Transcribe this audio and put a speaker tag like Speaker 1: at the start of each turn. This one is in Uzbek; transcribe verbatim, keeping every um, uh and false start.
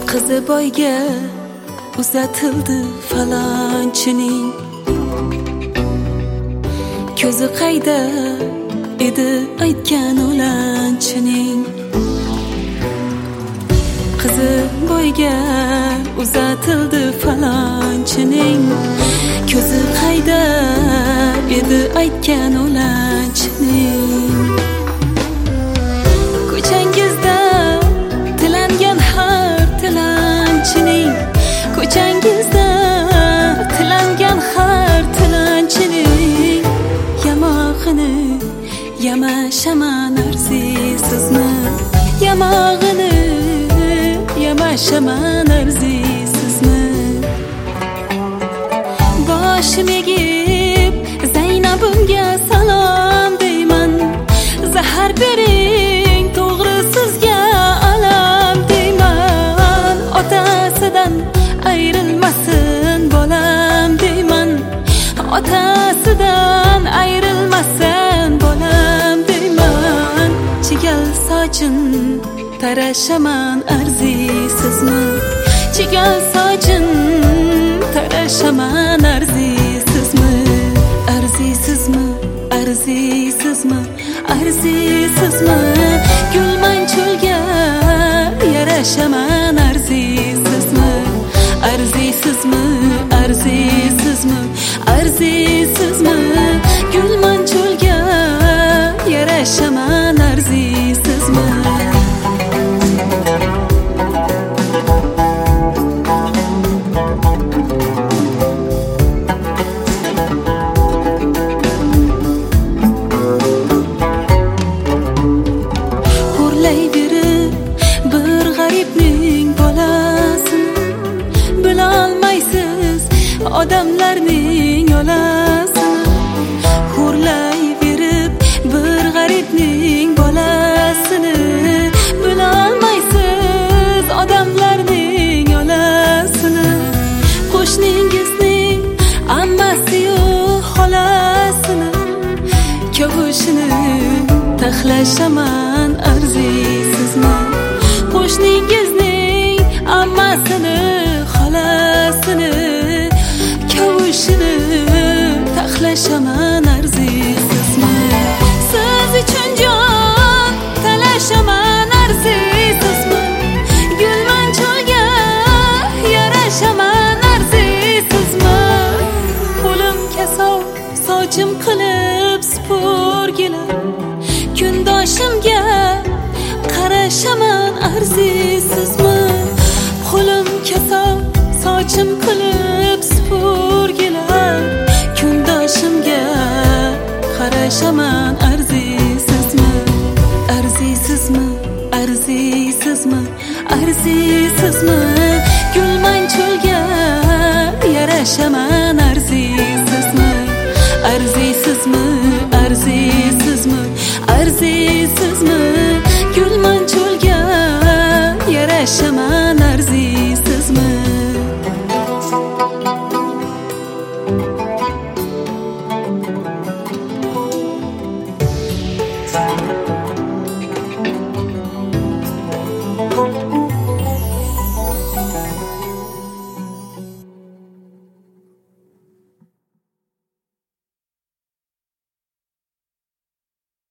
Speaker 1: qizi boyga uzatildi falonchining. Ko'zi qayda edi aytgan o'lanchining. Qizi boyga uzatildi falonchining. Ko'zi qayda edi aytgan o'lanchining. Ko'changizda tilangan har tilanchining. Ko'changizda tilangan har tilanchining. Yamog'ini yamashaman arzisizmi? Yamog'ini yamashaman arzisizmi? Boshim egib Zaynabimga salom deyman. Zahar bering to'g'ri sizga alam deyman. Otasidan ayrilmasin bolam deyman. Otasidan ayrilmasin bolam deyman. Chigal sochim tarashaman arzisizmi? Chigal sochim tarashaman arzisizmi? Arzisizmi? Arzisizmi? Arzisizmi? Gulman cho'lga yarashaman arzisizmi? Arzisizmi? Arzisizmi? Arzisizmi? Gulman cho'lga yarashaman arzisizmi? Odamlarning yolasini xo'rlayverib bir g'aribning bolasini bilolmaysiz. Odamlarning yolasini qo'shningizning ammasi-yu xolasini kavushini taxlashaman arzisizmi? Qo'shningizning ammasini xolasini kavushini taxlashaman arzisizmi? Siz uchun jon talashaman arzisizmi? Gulman cho'lga yarashaman arzisizmi? Qo'lim kasov sochim qilib supurgilar. Kundoshimga qarashaman arzisizmi? Qo'lim kasov sochim qilib supurgilar. Kundoshimga qarashaman arzisizmi? Arzisizmi? Arzisizmi? Arzisizmi? Gulman cho'lga yarashaman arzisizmi? Arzisizmi? Arzisizmi? Arzisizmi? Gulman cho'lga